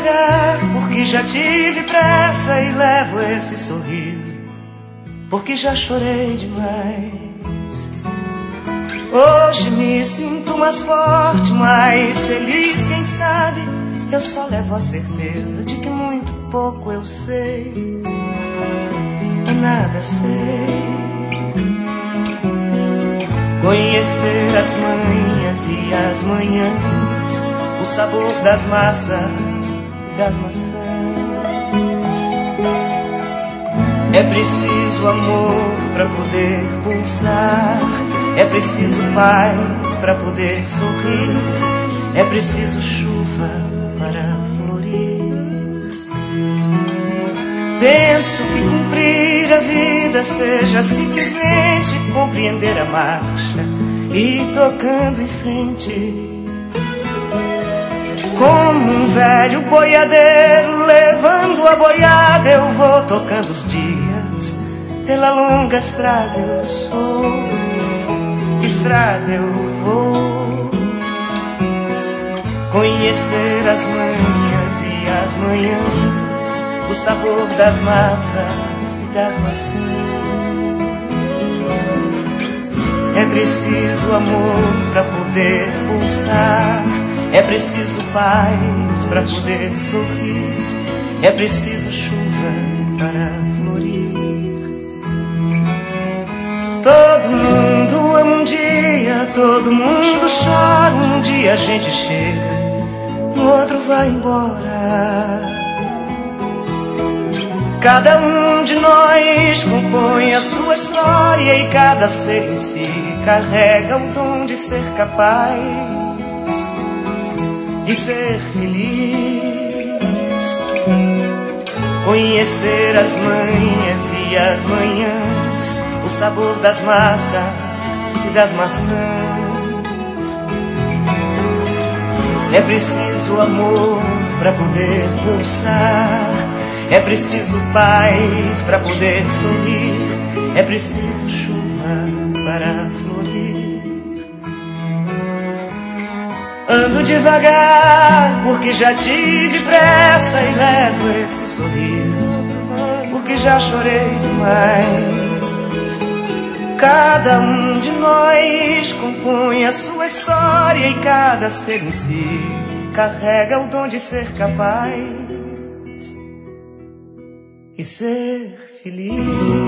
devagar, porque já tive pressa e levo esse sorriso, porque já chorei demais. Hoje me sinto mais forte, mais feliz, quem sabe eu só levo a certeza de que muito pouco eu sei e nada sei. Conhecer as manhas e as manhãs, o sabor das massas e das maçãs. É preciso amor para poder pulsar, é preciso paz para poder sorrir, é preciso chuva para florir. Penso que cumprir a vida seja simplesmente compreender a marcha e ir tocando em frente. Como um velho boiadeiro levando a boiada, eu vou tocando os dias pela longa estrada. Eu sou estrada, eu vou conhecer as manhas e as manhãs, o sabor das massas e das maçãs. É preciso amor para poder pulsar, é preciso paz para poder sorrir, é preciso chuva para florir. Todo mundo ama um dia, todo mundo chora, um dia a gente chega, o outro vai embora. Cada um de nós compõe a sua história e cada ser em si carrega o dom de ser capaz de ser feliz. Conhecer as manhas e as manhãs, o sabor das massas e das maçãs. É preciso amor para poder pulsar, é preciso paz para poder sorrir, é preciso chuva para florir. Ando devagar, porque já tive pressa e levo esse sorriso, porque já chorei demais. Cada um de nós compõe a sua história e cada ser em si carrega o dom de ser capaz e ser feliz.